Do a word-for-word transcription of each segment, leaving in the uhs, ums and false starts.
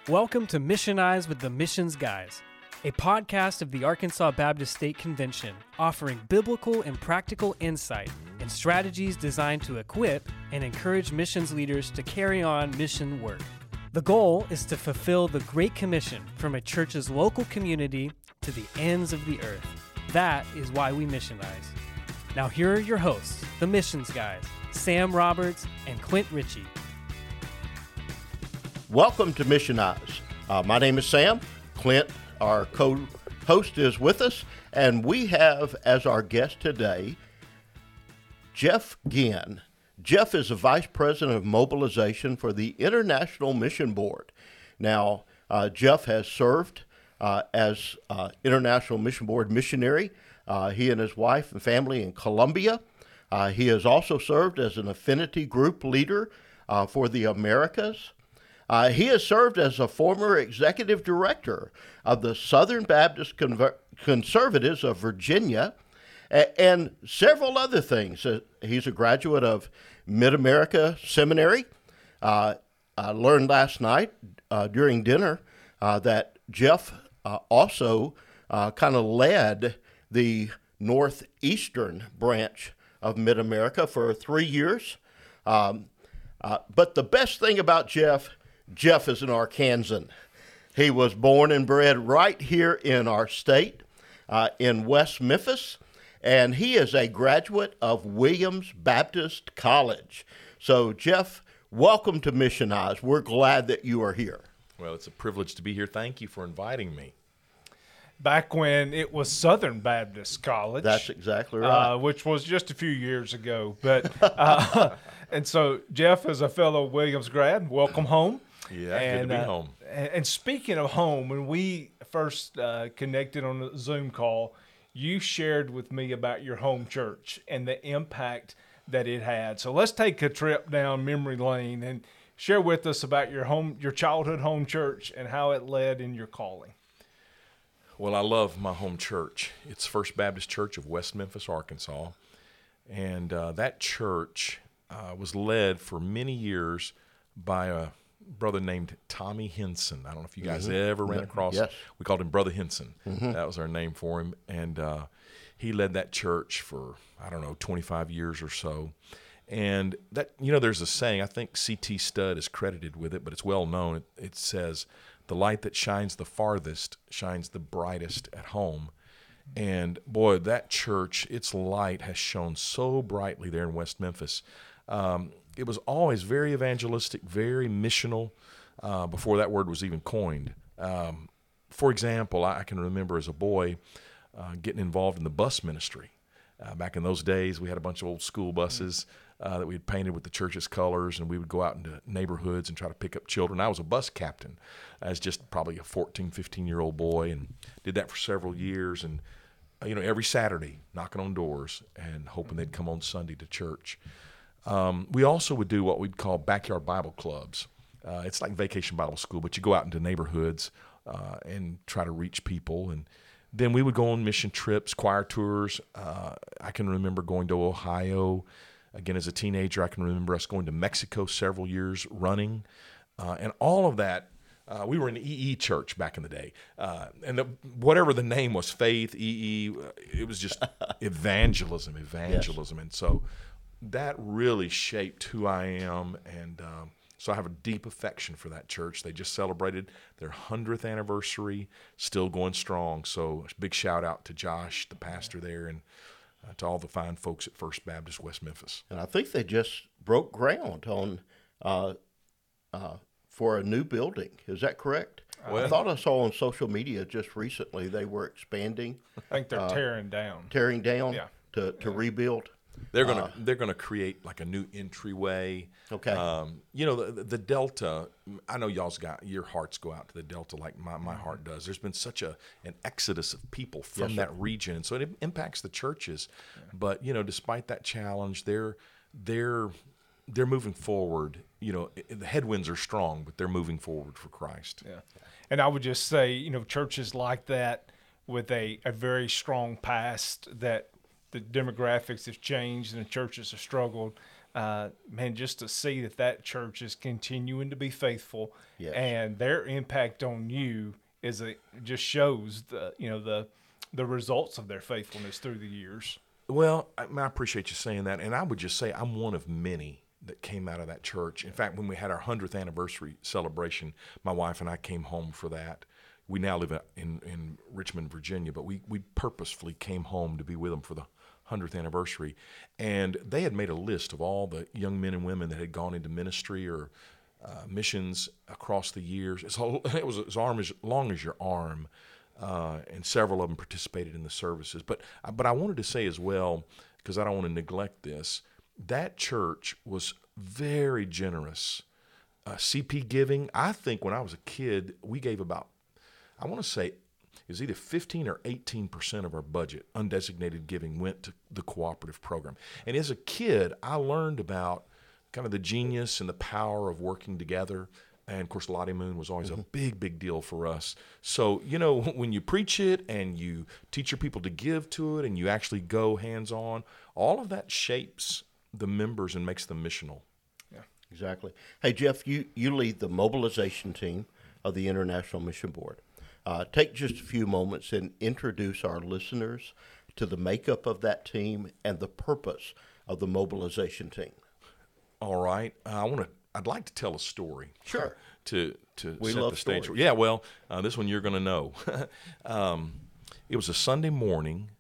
Welcome to Missionize with the Missions Guys, a podcast of the Arkansas Baptist State Convention, offering biblical and practical insight and strategies designed to equip and encourage missions leaders to carry on mission work. The goal is to fulfill the Great Commission from a church's local community to the ends of the earth. That is why we missionize. Now here are your hosts, the Missions Guys, Sam Roberts and Clint Ritchie. Welcome to Missionize. Uh, my name is Sam. Clint, our co-host, is with us, and we have as our guest today Jeff Ginn. Jeff is the Vice President of Mobilization for the International Mission Board. Now, uh, Jeff has served uh, as uh, International Mission Board missionary, uh, he and his wife and family in Colombia. Uh, he has also served as an affinity group leader uh, for the Americas. Uh, he has served as a former executive director of the Southern Baptist Conver- Conservatives of Virginia, a- and several other things. Uh, he's a graduate of Mid-America Seminary. Uh, I learned last night uh, during dinner uh, that Jeff uh, also uh, kind of led the northeastern branch of Mid-America for three years. Um, uh, but the best thing about Jeff Jeff is an Arkansan. He was born and bred right here in our state, uh, in West Memphis, and he is a graduate of Williams Baptist College. So, Jeff, welcome to Missionize. We're glad that you are here. Well, it's a privilege to be here. Thank you for inviting me. Back when it was Southern Baptist College. That's exactly right. Uh, which was just a few years ago. But uh, and so, Jeff is a fellow Williams grad. Welcome home. Yeah, and, good to be uh, home. And speaking of home, when we first uh, connected on the Zoom call, you shared with me about your home church and the impact that it had. So let's take a trip down memory lane and share with us about your home, your childhood home church and how it led in your calling. Well, I love my home church. It's First Baptist Church of West Memphis, Arkansas. And uh, that church uh, was led for many years by a brother named Tommy Henson. I don't know if you guys mm-hmm. ever ran across yes. We called him Brother Henson. Mm-hmm. That was our name for him. And uh, he led that church for, I don't know, twenty-five years or so. And that, you know, there's a saying, I think C T Studd is credited with it, but it's well known. It, it says, the light that shines the farthest shines the brightest at home. And boy, that church, its light has shone so brightly there in West Memphis. Um, It was always very evangelistic, very missional, uh, before that word was even coined. Um, for example, I, I can remember as a boy uh, getting involved in the bus ministry. Uh, back in those days, we had a bunch of old school buses uh, that we had painted with the church's colors, and we would go out into neighborhoods and try to pick up children. I was a bus captain as just probably a fourteen, fifteen-year-old boy, and did that for several years. And, you know, every Saturday, knocking on doors and hoping they'd come on Sunday to church. Um, we also would do what we'd call backyard Bible clubs. Uh, it's like Vacation Bible School, but you go out into neighborhoods uh, and try to reach people. And then we would go on mission trips, choir tours. Uh, I can remember going to Ohio. Again, as a teenager, I can remember us going to Mexico several years running. Uh, and all of that, uh, we were in the E E church back in the day. Uh, and the, whatever the name was, Faith, E E, it was just evangelism, evangelism. Yes. And so that really shaped who I am, and um, so I have a deep affection for that church. They just celebrated their hundredth anniversary, still going strong. So a big shout out to Josh, the pastor there, and uh, to all the fine folks at First Baptist West Memphis. And I think they just broke ground on uh, uh, for a new building. Is that correct? Well, I thought I saw on social media just recently they were expanding. I think they're uh, tearing down. Tearing down yeah. to, to yeah. rebuild. They're gonna Uh, they're gonna create like a new entryway. Okay. Um, you know the, the Delta. I know y'all's got your hearts go out to the Delta like my, my heart does. There's been such a an exodus of people from Yes, that sir. region, and so it impacts the churches. Yeah. But you know, despite that challenge, they're they're they're moving forward. You know, it, the headwinds are strong, but they're moving forward for Christ. Yeah. And I would just say, you know, churches like that with a, a very strong past that the demographics have changed and the churches have struggled. uh, man, just to see that that church is continuing to be faithful, Yes. and their impact on you is a, just shows the you know the the results of their faithfulness through the years. Well, I, I appreciate you saying that, and I would just say I'm one of many that came out of that church. In fact, when we had our hundredth anniversary celebration, my wife and I came home for that. We now live in, in Richmond, Virginia, but we, we purposefully came home to be with them for the hundredth anniversary. And they had made a list of all the young men and women that had gone into ministry or uh, missions across the years. It's all, it was as arm as long as your arm, uh, and several of them participated in the services. But, but I wanted to say as well, because I don't want to neglect this, that church was very generous. Uh, C P giving, I think when I was a kid, we gave about, I want to say it was either fifteen or eighteen percent of our budget, undesignated giving, went to the cooperative program. And as a kid, I learned about kind of the genius and the power of working together. And, of course, Lottie Moon was always mm-hmm. a big, big deal for us. So, you know, when you preach it and you teach your people to give to it and you actually go hands-on, all of that shapes the members and makes them missional. Yeah, exactly. Hey, Jeff, you, you lead the mobilization team of the International Mission Board. Uh, take just a few moments and introduce our listeners to the makeup of that team and the purpose of the mobilization team. All right. Uh, I want to. I'd like to tell a story. Sure. To to we set love the stage. stories. Yeah. Well, uh, this one you're going to know. um, it was a Sunday morning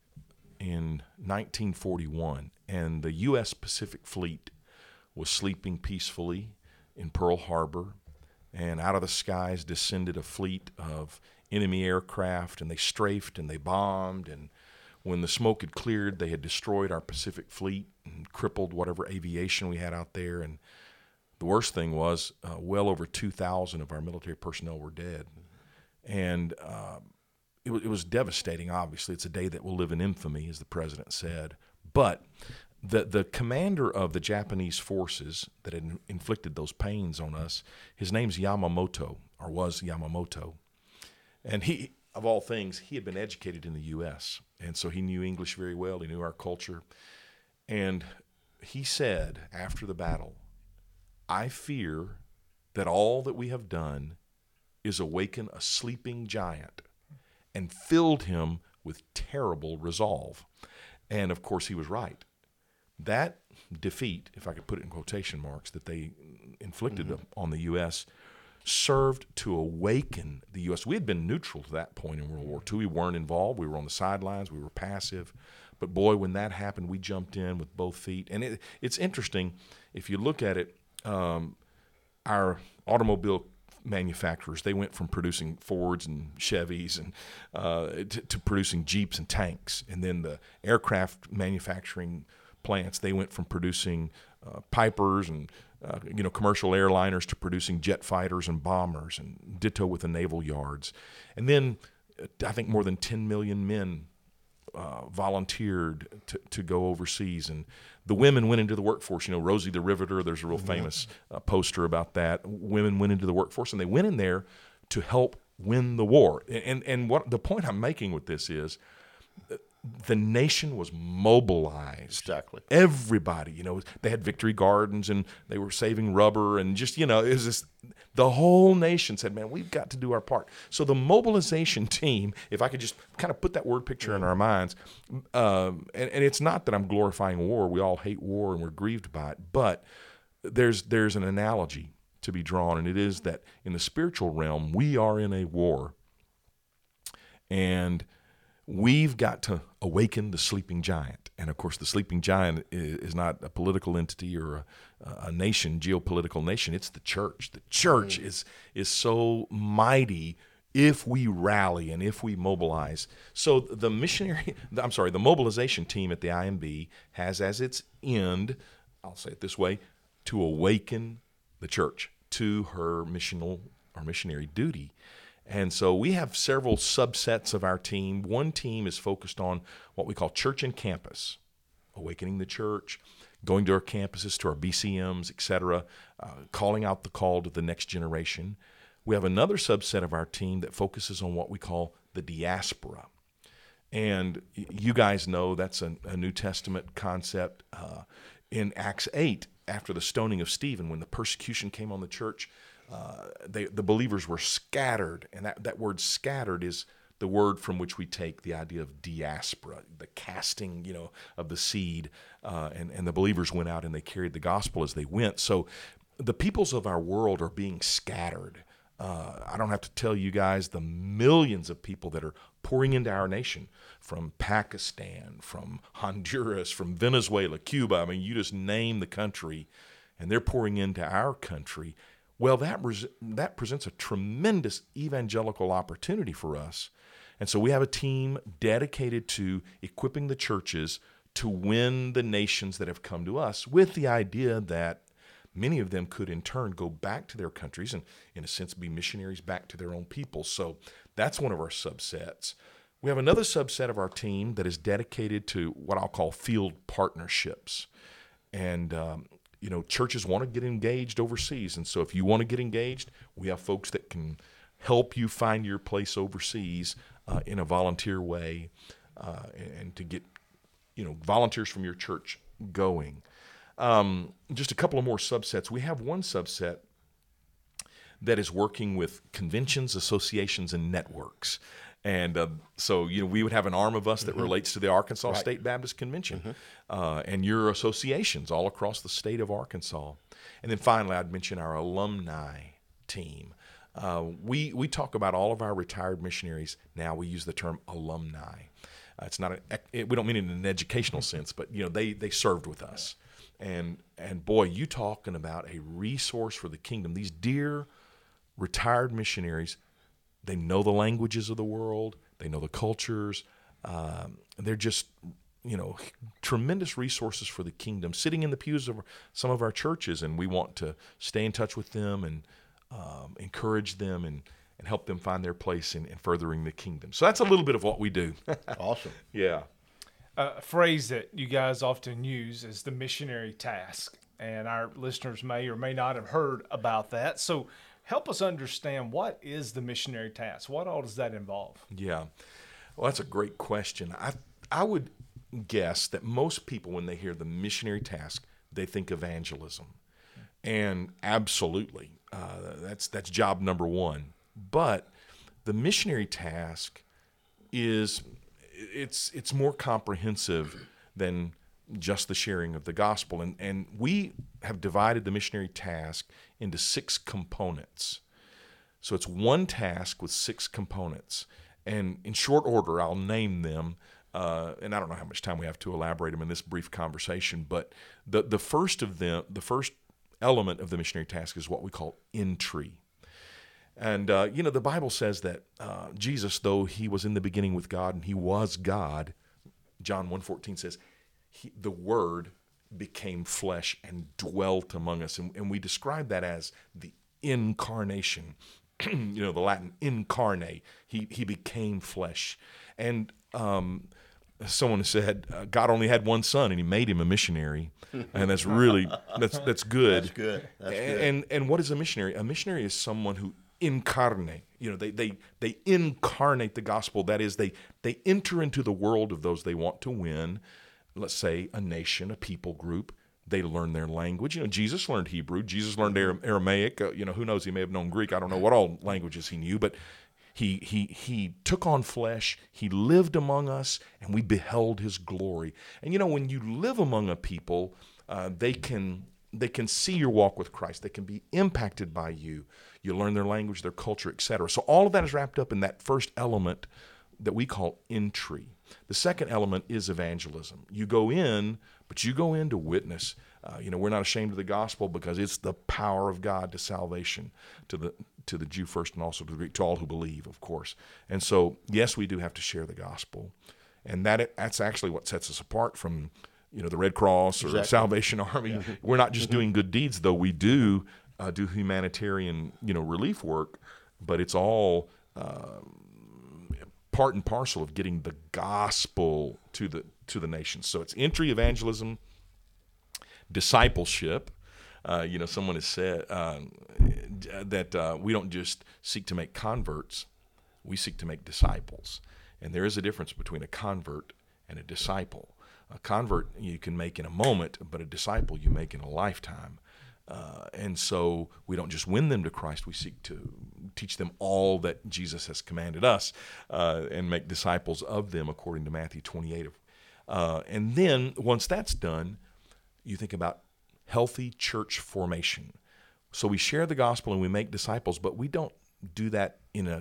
in nineteen forty-one, and the U S Pacific Fleet was sleeping peacefully in Pearl Harbor, and out of the skies descended a fleet of enemy aircraft, and they strafed and they bombed, and when the smoke had cleared, they had destroyed our Pacific Fleet and crippled whatever aviation we had out there. And the worst thing was uh, well over two thousand of our military personnel were dead. And uh, it, w- it was devastating, obviously. It's a day that will live in infamy, as the president said. But the the commander of the Japanese forces that had inflicted those pains on us, his name's Yamamoto, or was Yamamoto. And he, of all things, he had been educated in the U S, and so he knew English very well. He knew our culture. And he said after the battle, "I fear that all that we have done is awaken a sleeping giant," and filled him with terrible resolve. And, of course, he was right. That defeat, if I could put it in quotation marks, that they inflicted mm-hmm. on the U S served to awaken the U S. We had been neutral to that point in World War Two. We weren't involved. We were on the sidelines. We were passive. But, boy, when that happened, we jumped in with both feet. And it, it's interesting, if you look at it, um, our automobile manufacturers, they went from producing Fords and Chevys and uh, to, to producing Jeeps and tanks. And then the aircraft manufacturing plants, they went from producing uh, Pipers and uh, you know commercial airliners to producing jet fighters and bombers, and ditto with the naval yards. And then uh, I think more than ten million men uh, volunteered to, to go overseas, and the women went into the workforce. You know, Rosie the Riveter, there's a real famous uh, poster about that. Women went into the workforce, and they went in there to help win the war. And and what the point I'm making with this is, the nation was mobilized. Exactly. Everybody, you know, they had victory gardens and they were saving rubber, and just, you know, it was just, the whole nation said, man, we've got to do our part. So the mobilization team, if I could just kind of put that word picture in our minds, um, and, and it's not that I'm glorifying war. We all hate war and we're grieved by it, but there's there's an analogy to be drawn, and it is that in the spiritual realm, we are in a war, and we've got to awaken the sleeping giant. And, of course, the sleeping giant is not a political entity or a, a nation, geopolitical nation. It's the church. The church mm. is is so mighty if we rally and if we mobilize. So the missionary, I'm sorry, the mobilization team at the I M B has as its end, I'll say it this way, to awaken the church to her missional or missionary duty. And so we have several subsets of our team. One team is focused on what we call church and campus, awakening the church, going to our campuses, to our B C Ms, et cetera, uh, calling out the call to the next generation. We have another subset of our team that focuses on what we call the diaspora. And you guys know that's a, a New Testament concept. Uh, in Acts eight, after the stoning of Stephen, when the persecution came on the church, uh, they, the believers were scattered. And that, that word scattered is the word from which we take the idea of diaspora, the casting, you know, of the seed. Uh, and, and the believers went out and they carried the gospel as they went. So the peoples of our world are being scattered. Uh, I don't have to tell you guys the millions of people that are pouring into our nation from Pakistan, from Honduras, from Venezuela, Cuba. I mean, you just name the country, and they're pouring into our country. Well, that res- that presents a tremendous evangelical opportunity for us. And so we have a team dedicated to equipping the churches to win the nations that have come to us, with the idea that many of them could in turn go back to their countries and, in a sense, be missionaries back to their own people. So that's one of our subsets. We have another subset of our team that is dedicated to what I'll call field partnerships. And, um, you know, churches want to get engaged overseas. And so if you want to get engaged, we have folks that can help you find your place overseas uh, in a volunteer way uh, and, and to get, you know, volunteers from your church going. Um, just a couple of more subsets. We have one subset that is working with conventions, associations, and networks. And uh, so, you know, we would have an arm of us that mm-hmm. relates to the Arkansas right. State Baptist Convention mm-hmm. uh, and your associations all across the state of Arkansas. And then finally, I'd mention our alumni team. Uh, we, we talk about all of our retired missionaries. Now we use the term alumni. Uh, it's not a, it, we don't mean it in an educational sense, but, you know, they, they served with us. And and boy, you talking about a resource for the kingdom. These dear retired missionaries, they know the languages of the world. They know the cultures. Um, they're just, you know, tremendous resources for the kingdom, sitting in the pews of some of our churches. And we want to stay in touch with them and um, encourage them and, and help them find their place in, in furthering the kingdom. So that's a little bit of what we do. Awesome. Yeah. Uh, a phrase that you guys often use is the missionary task, and our listeners may or may not have heard about that. So help us understand, what is the missionary task? What all does that involve? Yeah, well, that's a great question. I I would guess that most people, when they hear the missionary task, they think evangelism, and absolutely, uh, that's that's job number one. But the missionary task is It's it's more comprehensive than just the sharing of the gospel. And, and we have divided the missionary task into six components. So it's one task with six components. And in short order, I'll name them. Uh, and I don't know how much time we have to elaborate them in this brief conversation. But the, the first of them, the first element of the missionary task is what we call entry. And, uh, you know, the Bible says that uh, Jesus, though he was in the beginning with God and he was God, John one fourteen says, he, the Word became flesh and dwelt among us. And, and we describe that as the incarnation, you know, the Latin incarnate. He, he became flesh. And um, someone said uh, God only had one son and he made him a missionary. And that's really, that's, that's good. That's good. That's and, good. And, and what is a missionary? A missionary is someone who incarnate, you know, they they they incarnate the gospel. That is, they they enter into the world of those they want to win. Let's say a nation, a people group. They learn their language. You know, Jesus learned Hebrew. Jesus learned Aramaic. Uh, you know, who knows? He may have known Greek. I don't know what all languages he knew, but he he he took on flesh. He lived among us, and we beheld his glory. And you know, when you live among a people, uh, they can. They can see your walk with Christ. They can be impacted by you. You learn their language, their culture, et cetera. So all of that is wrapped up in that first element that we call entry. The second element is evangelism. You go in, but you go in to witness. Uh, you know, we're not ashamed of the gospel because it's the power of God to salvation, to the to the Jew first and also to the Greek, to all who believe, of course. And so, yes, we do have to share the gospel. And that that's actually what sets us apart from, you know, the Red Cross or exactly. the Salvation Army. Yeah. We're not just doing good deeds, though we do uh, do humanitarian, you know, relief work, but it's all uh, part and parcel of getting the gospel to the to the nations. So it's entry, evangelism, discipleship. Uh, you know, someone has said uh, that uh, we don't just seek to make converts, we seek to make disciples. And there is a difference between a convert and a disciple. A convert you can make in a moment, but a disciple you make in a lifetime. Uh, and so we don't just win them to Christ, we seek to teach them all that Jesus has commanded us uh, and make disciples of them according to Matthew twenty-eight. Uh, and then once that's done, you think about healthy church formation. So we share the gospel and we make disciples, but we don't do that in a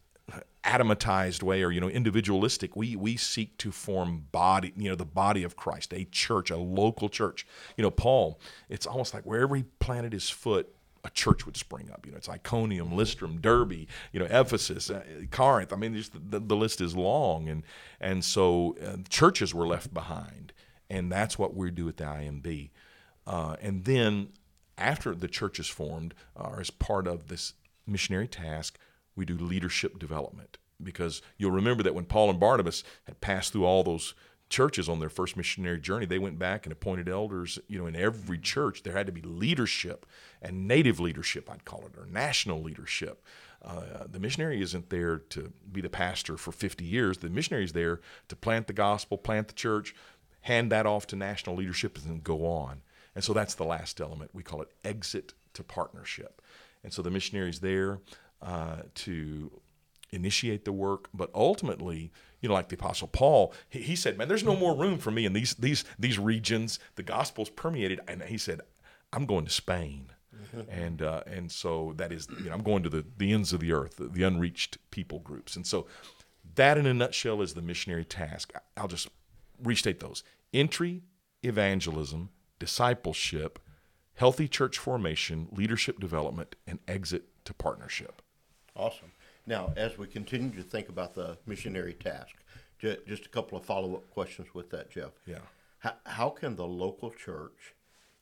atomatized way or, you know, individualistic. We we seek to form body, you know, the body of Christ, a church, a local church. You know, Paul, it's almost like wherever he planted his foot, a church would spring up. You know, it's Iconium, Lystrum, Derbe, you know, Ephesus, uh, Corinth. I mean, just the, the list is long. And, and so uh, churches were left behind. And that's what we do at the I M B. Uh, and then after the church is formed, uh, or as part of this missionary task, we do leadership development, because you'll remember that when Paul and Barnabas had passed through all those churches on their first missionary journey, they went back and appointed elders. You know, in every church there had to be leadership, and native leadership, I'd call it, or national leadership. Uh, the missionary isn't there to be the pastor for fifty years. The missionary is there to plant the gospel, plant the church, hand that off to national leadership, and then go on. And so that's the last element. We call it exit to partnership. And so the missionary is there Uh, to initiate the work, but ultimately, you know, like the Apostle Paul, he, he said, "Man, there's no more room for me in these these these regions. The gospel's permeated," and he said, "I'm going to Spain," and uh, and so that is, you know, I'm going to the, the ends of the earth, the, the unreached people groups, and so that, in a nutshell, is the missionary task. I'll just restate those: entry, evangelism, discipleship, healthy church formation, leadership development, and exit to partnership. Awesome. Now, as we continue to think about the missionary task, ju- just a couple of follow-up questions with that, Jeff. Yeah. How, how can the local church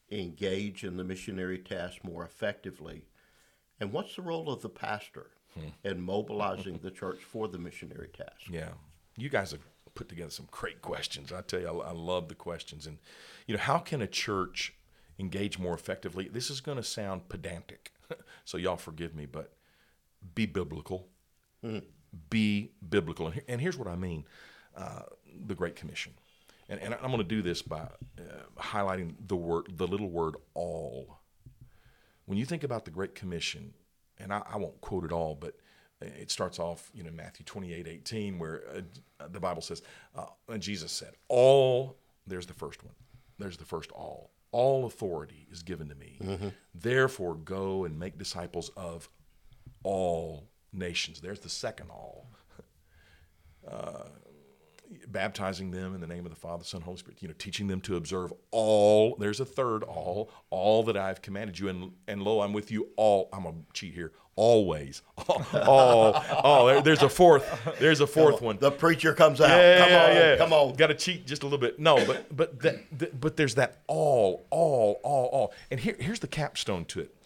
engage in the missionary task more effectively? And what's the role of the pastor hmm. in mobilizing the church for the missionary task? Yeah. You guys have put together some great questions. I tell you, I, I love the questions. And, you know, how can a church engage more effectively? This is going to sound pedantic, so y'all forgive me, but be biblical. Mm-hmm. Be biblical. And, here, and here's what I mean. Uh, the Great Commission. And, and I'm going to do this by uh, highlighting the word, the little word all. When you think about the Great Commission, and I, I won't quote it all, but it starts off, you know, Matthew twenty-eight eighteen, where uh, the Bible says, uh, and Jesus said, all, there's the first one. There's the first all. All authority is given to me. Mm-hmm. Therefore, go and make disciples of all nations. There's the second all. Uh, baptizing them in the name of the Father, Son, Holy Spirit. You know, teaching them to observe all. There's a third all. All that I've commanded you, and and lo, I'm with you all. I'm gonna cheat here. Always. All. all, all. There, there's a fourth. There's a fourth one. The preacher comes out. Yeah, come on, yeah. come on. Got to cheat just a little bit. No, but but that, that but there's that all, all, all, all. And here here's the capstone to it.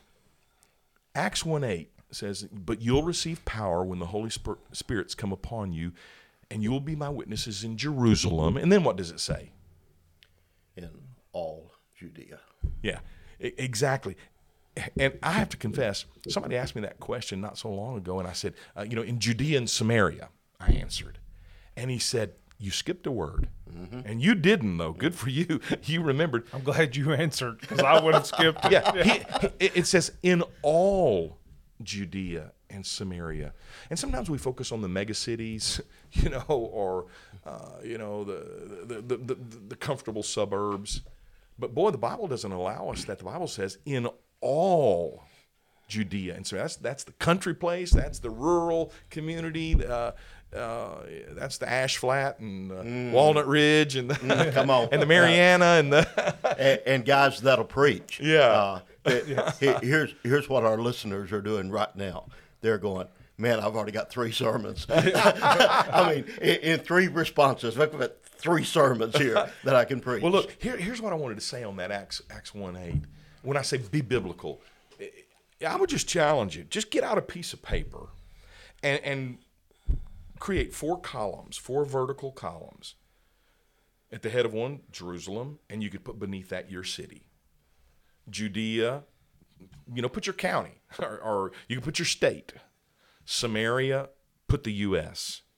Acts one eight says, "But you'll receive power when the Holy Spirit's come upon you, and you will be my witnesses in Jerusalem." And then what does it say? In all Judea. Yeah, I- exactly. And I have to confess, somebody asked me that question not so long ago, and I said, uh, you know, in Judea and Samaria, I answered. And he said, you skipped a word. Mm-hmm. And you didn't, though. Good for you. You remembered. I'm glad you answered, because I would have skipped it. Yeah, he, he, it says, in all Judea and Samaria. And sometimes we focus on the mega cities, you know, or, uh, you know, the the, the, the the comfortable suburbs. But, boy, the Bible doesn't allow us that. The Bible says, in all Judea. And so that's that's the country place, that's the rural community, uh, uh, that's the Ash Flat and uh, mm. Walnut Ridge and the, mm, come on. and the Mariana and the and, and guys that'll preach. Yeah. Uh, here's here's what our listeners are doing right now. They're going, man, I've already got three sermons. I mean, in, in three responses, I've got three sermons here that I can preach. Well, look, here, here's what I wanted to say on that Acts Acts one eight. When I say be biblical, I would just challenge you. Just get out a piece of paper and, and create four columns, four vertical columns. At the head of one, Jerusalem, and you could put beneath that your city. Judea, you know, put your county, or, or you can put your state. Samaria, put the U S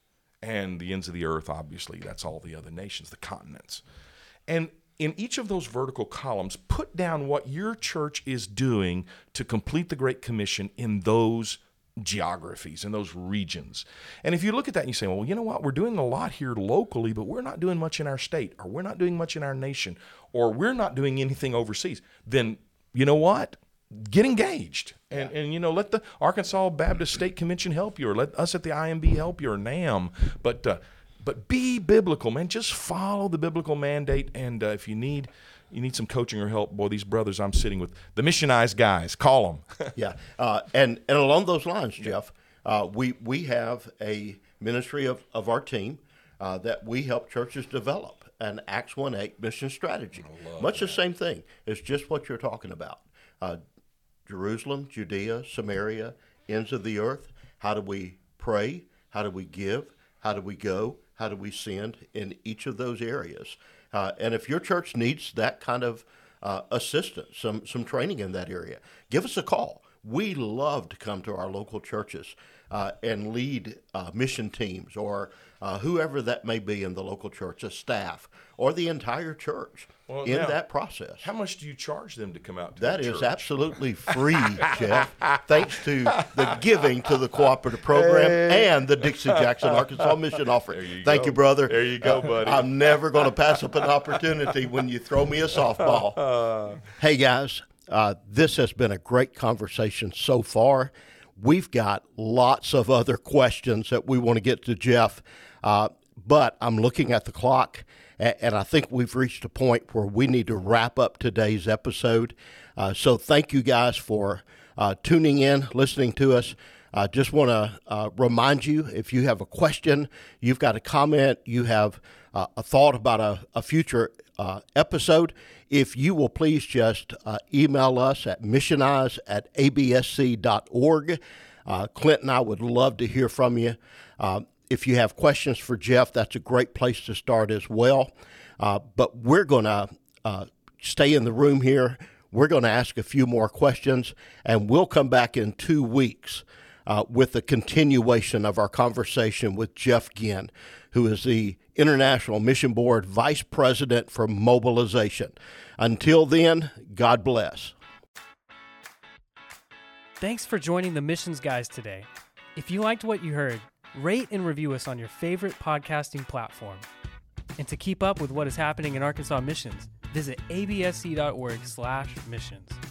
And the ends of the earth, obviously, that's all the other nations, the continents. And in each of those vertical columns, put down what your church is doing to complete the Great Commission in those geographies, in those regions. And if you look at that and you say, well, you know what, we're doing a lot here locally, but we're not doing much in our state, or we're not doing much in our nation, or we're not doing anything overseas, then you know what? Get engaged. And, and you know, let the Arkansas Baptist State Convention help you, or let us at the I M B help you, or NAM. But uh, but be biblical, man. Just follow the biblical mandate. And uh, if you need you need some coaching or help, boy, these brothers I'm sitting with, the missionized guys, call them. yeah. Uh, and, and along those lines, Jeff, uh, we, we have a ministry of, of our team uh, that we help churches develop, an Acts one eight mission strategy. Much that. The same thing. It's just what you're talking about. Uh, Jerusalem, Judea, Samaria, ends of the earth. How do we pray? How do we give? How do we go? How do we send in each of those areas? Uh, and if your church needs that kind of uh, assistance, some some training in that area, give us a call. We love to come to our local churches uh, and lead uh, mission teams, or uh, whoever that may be in the local church, a staff, or the entire church well, in now, that process. How much do you charge them to come out to that the is church? Absolutely free, Jeff, thanks to the giving to the cooperative program hey. and the Dixie Jackson Arkansas Mission Offering. You Thank go. you, brother. There you go, buddy. Uh, I'm never going to pass up an opportunity when you throw me a softball. Uh, hey, guys, uh, this has been a great conversation so far. We've got lots of other questions that we want to get to Jeff, uh, but I'm looking at the clock, and, and I think we've reached a point where we need to wrap up today's episode. Uh, so thank you guys for uh, tuning in, listening to us. I just want to uh, remind you, if you have a question, you've got a comment, you have uh, a thought about a, a future uh, episode, if you will please just uh, email us at missionize at a b s c dot org. Uh, Clint and I would love to hear from you. Uh, if you have questions for Jeff, that's a great place to start as well. Uh, but we're going to uh, stay in the room here. We're going to ask a few more questions, and we'll come back in two weeks uh, with the continuation of our conversation with Jeff Ginn, who is the International Mission Board Vice President for Mobilization. Until then, God bless. Thanks for joining the Missions Guys today. If you liked what you heard, rate and review us on your favorite podcasting platform. And to keep up with what is happening in Arkansas Missions, visit a b s c dot org slash missions.